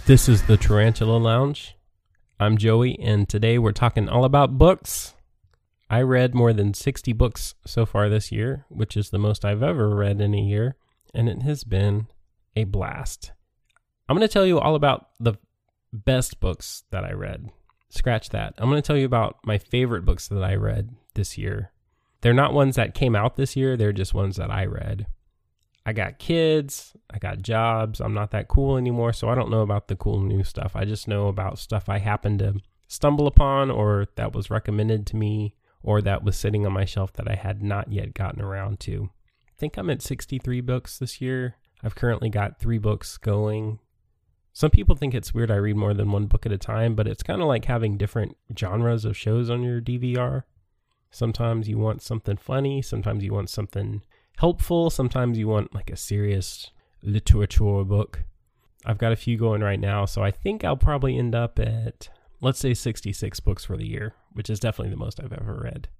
This is the Tarantula Lounge. I'm Joey, and today we're talking all about books. I read more than 60 books so far this year, which is the most I've ever read in a year, and it has been a blast. I'm going to tell you all about the best books that I read. Scratch that. I'm going to tell you about my favorite books that I read this year. They're not ones that came out this year, they're just ones that I read. I got kids, I got jobs, I'm not that cool anymore, so I don't know about the cool new stuff. I just know about stuff I happened to stumble upon, or that was recommended to me, or that was sitting on my shelf that I had not yet gotten around to. I think I'm at 63 books this year. I've currently got 3 books going. Some people think it's weird I read more than one book at a time, but it's kind of like having different genres of shows on your DVR. Sometimes you want something funny, sometimes you want something helpful, sometimes you want like a serious literature book. I've got a few going right now, so I think I'll probably end up at, let's say, 66 books for the year, which is definitely the most I've ever read.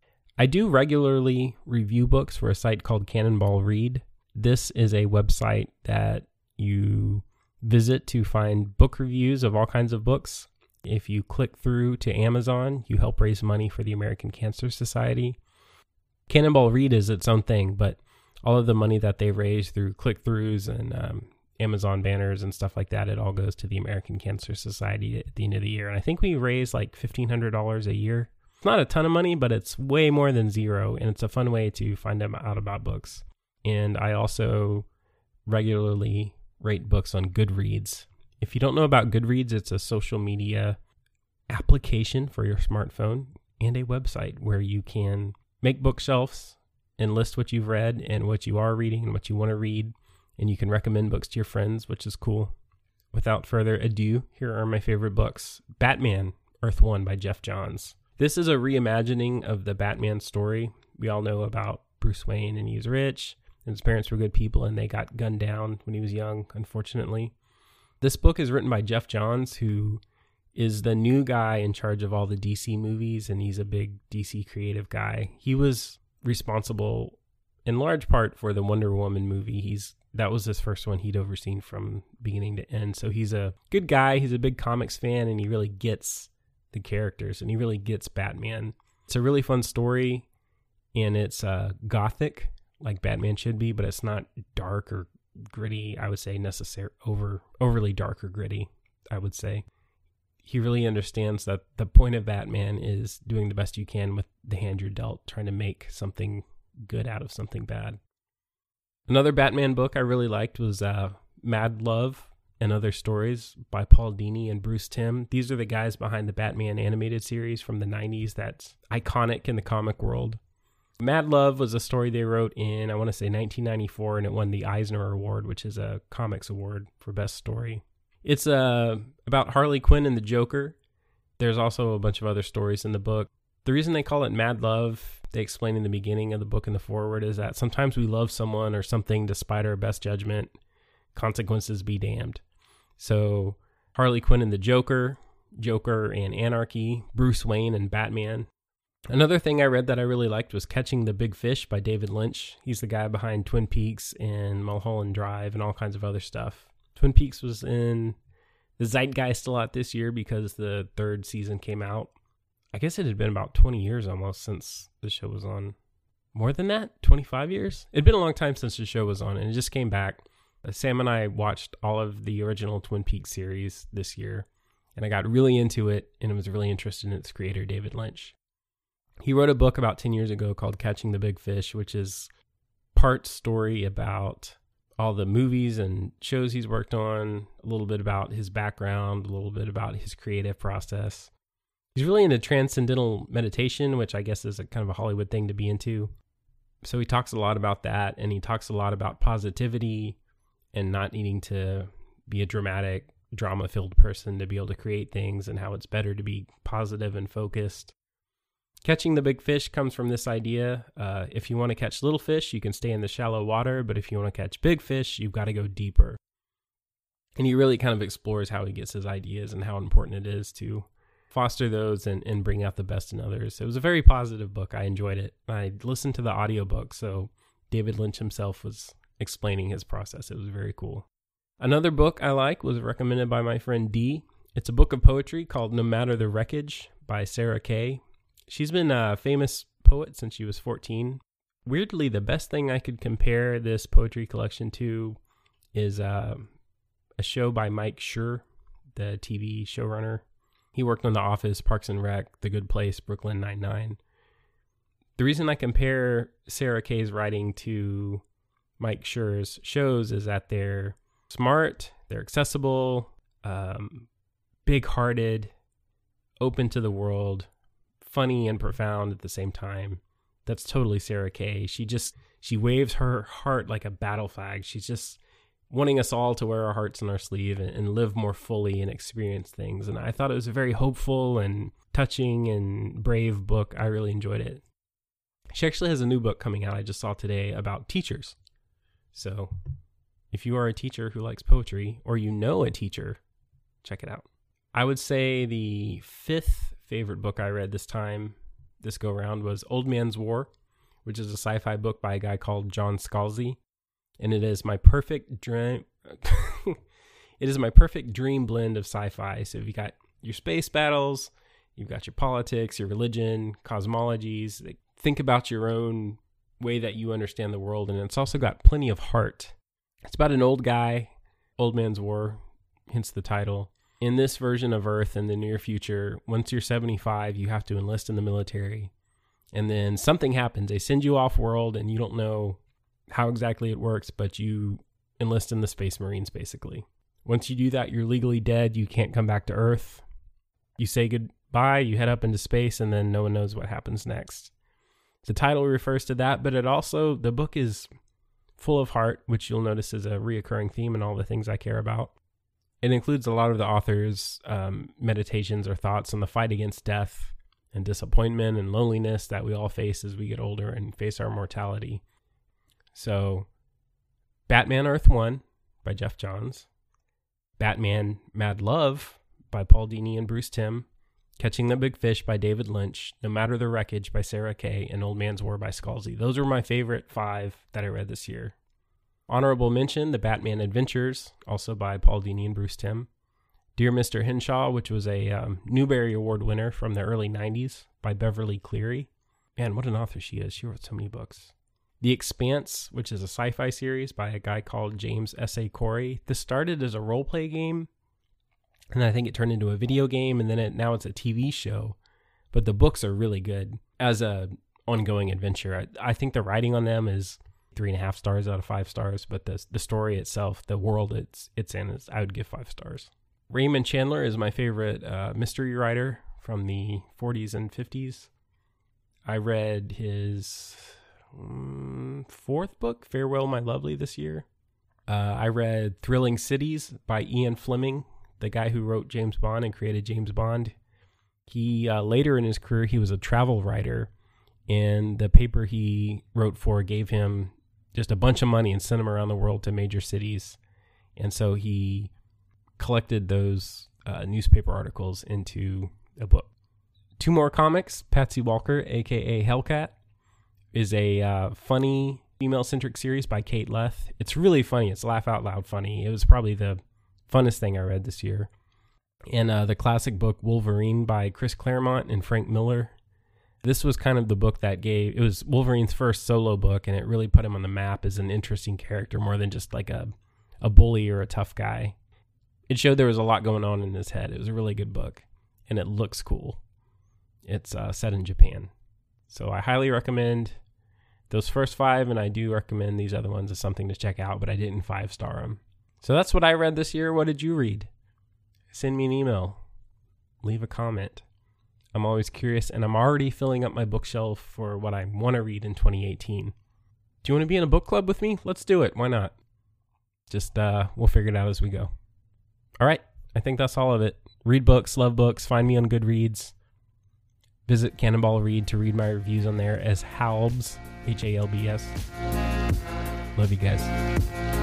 I do regularly review books for a site called Cannonball Read. This is a website that you visit to find book reviews of all kinds of books. If you click through to Amazon, you help raise money for the American Cancer Society. Cannonball Read is its own thing, but all of the money that they raise through click-throughs and Amazon banners and stuff like that, it all goes to the American Cancer Society at the end of the year. And I think we raise like $1,500 a year. It's not a ton of money, but it's way more than zero, and it's a fun way to find out about books. And I also regularly rate books on Goodreads. If you don't know about Goodreads, it's a social media application for your smartphone and a website where you can make bookshelves and list what you've read and what you are reading and what you want to read. And you can recommend books to your friends, which is cool. Without further ado, here are my favorite books. Batman, Earth One by Geoff Johns. This is a reimagining of the Batman story. We all know about Bruce Wayne, and he's rich, and his parents were good people, and they got gunned down when he was young, unfortunately. This book is written by Geoff Johns, who is the new guy in charge of all the DC movies, and he's a big DC creative guy. He was responsible in large part for the Wonder Woman movie. That was his first one he'd overseen from beginning to end. So he's a good guy. He's a big comics fan, and he really gets the characters, and he really gets Batman. It's a really fun story, and it's gothic, like Batman should be, but it's not dark or gritty, I would say, overly dark or gritty, I would say. He really understands that the point of Batman is doing the best you can with the hand you're dealt, trying to make something good out of something bad. Another Batman book I really liked was Mad Love and Other Stories by Paul Dini and Bruce Timm. These are the guys behind the Batman animated series from the 90s that's iconic in the comic world. Mad Love was a story they wrote in, I want to say, 1994, and it won the Eisner Award, which is a comics award for best story. It's about Harley Quinn and the Joker. There's also a bunch of other stories in the book. The reason they call it Mad Love, they explain in the beginning of the book in the foreword, is that sometimes we love someone or something despite our best judgment. Consequences be damned. So Harley Quinn and the Joker, Joker and Anarchy, Bruce Wayne and Batman. Another thing I read that I really liked was Catching the Big Fish by David Lynch. He's the guy behind Twin Peaks and Mulholland Drive and all kinds of other stuff. Twin Peaks was in the zeitgeist a lot this year because the 3rd season came out. I guess it had been about 20 years almost since the show was on. More than that? 25 years? It'd been a long time since the show was on, and it just came back. Sam and I watched all of the original Twin Peaks series this year, and I got really into it, and I was really interested in its creator, David Lynch. He wrote a book about 10 years ago called Catching the Big Fish, which is part story about all the movies and shows he's worked on, a little bit about his background, a little bit about his creative process. He's really into transcendental meditation, which I guess is a kind of a Hollywood thing to be into. So he talks a lot about that, and he talks a lot about positivity and not needing to be a dramatic, drama-filled person to be able to create things, and how it's better to be positive and focused. Catching the Big Fish comes from this idea. If you want to catch little fish, you can stay in the shallow water, but if you want to catch big fish, you've got to go deeper. And he really kind of explores how he gets his ideas and how important it is to foster those and bring out the best in others. It was a very positive book. I enjoyed it. I listened to the audiobook, so David Lynch himself was explaining his process. It was very cool. Another book I like was recommended by my friend Dee. It's a book of poetry called No Matter the Wreckage by Sarah Kay. She's been a famous poet since she was 14. Weirdly, the best thing I could compare this poetry collection to is a show by Mike Schur, the TV showrunner. He worked on The Office, Parks and Rec, The Good Place, Brooklyn Nine-Nine. The reason I compare Sarah Kay's writing to Mike Schur's shows is that they're smart, they're accessible, big-hearted, open to the world, funny and profound at the same time. That's totally Sarah Kay. She waves her heart like a battle flag. She's just wanting us all to wear our hearts on our sleeve and live more fully and experience things. And I thought it was a very hopeful and touching and brave book. I really enjoyed it. She actually has a new book coming out I just saw today about teachers. So if you are a teacher who likes poetry, or you know a teacher, check it out. I would say the fifth favorite book I read this go around was Old Man's War, which is a sci-fi book by a guy called John Scalzi. And it is my perfect dream. It is my perfect dream blend of sci-fi. So you got your space battles, you've got your politics, your religion, cosmologies. Think about your own way that you understand the world. And it's also got plenty of heart. It's about an old guy, Old Man's War, hence the title. In this version of Earth in the near future, once you're 75, you have to enlist in the military. And then something happens. They send you off world and you don't know how exactly it works, but you enlist in the Space Marines, basically. Once you do that, you're legally dead. You can't come back to Earth. You say goodbye, you head up into space, and then no one knows what happens next. The title refers to that, but the book is full of heart, which you'll notice is a reoccurring theme in all the things I care about. It includes a lot of the author's meditations or thoughts on the fight against death and disappointment and loneliness that we all face as we get older and face our mortality. So, Batman Earth 1 by Jeff Johns, Batman Mad Love by Paul Dini and Bruce Timm, Catching the Big Fish by David Lynch, No Matter the Wreckage by Sarah Kay, and Old Man's War by Scalzi. Those were my favorite 5 that I read this year. Honorable mention, The Batman Adventures, also by Paul Dini and Bruce Timm. Dear Mr. Henshaw, which was a Newbery Award winner from the early 90s by Beverly Cleary. Man, what an author she is. She wrote so many books. The Expanse, which is a sci-fi series by a guy called James S.A. Corey. This started as a role-play game, and I think it turned into a video game, and then now it's a TV show. But the books are really good as a ongoing adventure. I think the writing on them is 3.5 stars out of 5 stars, but the story itself, the world it's in, I would give 5 stars. Raymond Chandler is my favorite mystery writer from the 40s and 50s. I read his 4th book, Farewell My Lovely, this year. I read Thrilling Cities by Ian Fleming, the guy who wrote James Bond and created James Bond. He later in his career, he was a travel writer, and the paper he wrote for gave him just a bunch of money and sent him around the world to major cities. And so he collected those newspaper articles into a book. 2 more comics. Patsy Walker, a.k.a. Hellcat, is a funny female-centric series by Kate Leth. It's really funny. It's laugh-out-loud funny. It was probably the funnest thing I read this year. And the classic book Wolverine by Chris Claremont and Frank Miller. This was kind of the book it was Wolverine's first solo book, and it really put him on the map as an interesting character more than just like a bully or a tough guy. It showed there was a lot going on in his head. It was a really good book, and it looks cool. It's set in Japan. So I highly recommend those first 5, and I do recommend these other ones as something to check out, but I didn't 5-star them. So that's what I read this year. What did you read? Send me an email. Leave a comment. I'm always curious, and I'm already filling up my bookshelf for what I want to read in 2018. Do you want to be in a book club with me? Let's do it. Why not? Just, we'll figure it out as we go. All right. I think that's all of it. Read books, love books, find me on Goodreads. Visit Cannonball Read to read my reviews on there as Halbs, Halbs. Love you guys.